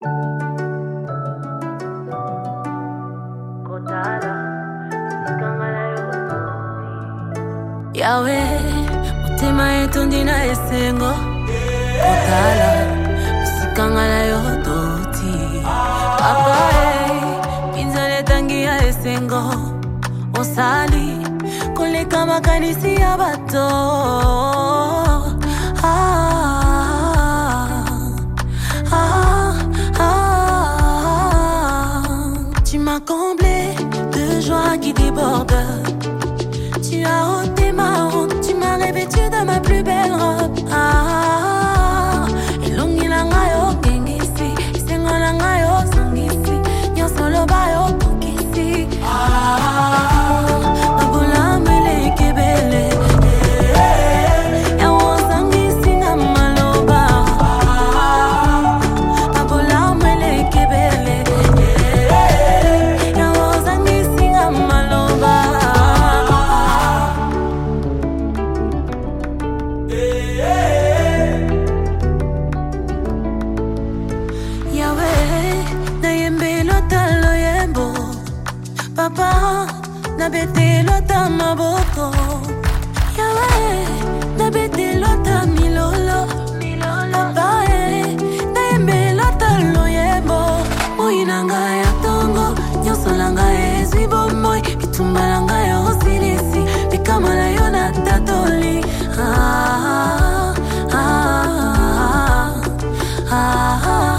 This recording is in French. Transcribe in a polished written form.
Yahweh, mutima yetu ndina esengo Kotala, musikangala yodoti Papa kinzale tangi ya esengo Osali, koleka makanisi ya bato Tu m'as comblé de joie qui déborde. Tu as ôté ma honte, tu m'as revêtu de ma plus belle robe. Elongi langa yo gengisi, isengo langa yo sangisi, nyonso loba yo pokisi. Babola mele kebele, yawo sangisi na maloba. Babola mele kebele, yawo sangisi na maloba. Papa, na bete lota maboko. Yahweh, na bete lota milolo. Papa, na yembe lota loyebo. Moinanga ya tongo, nyonso langa ezwi bomoi. Bitumba langa ya osilisi, bikamala yo na tatoli. Ah, ah, ah, ah, ah.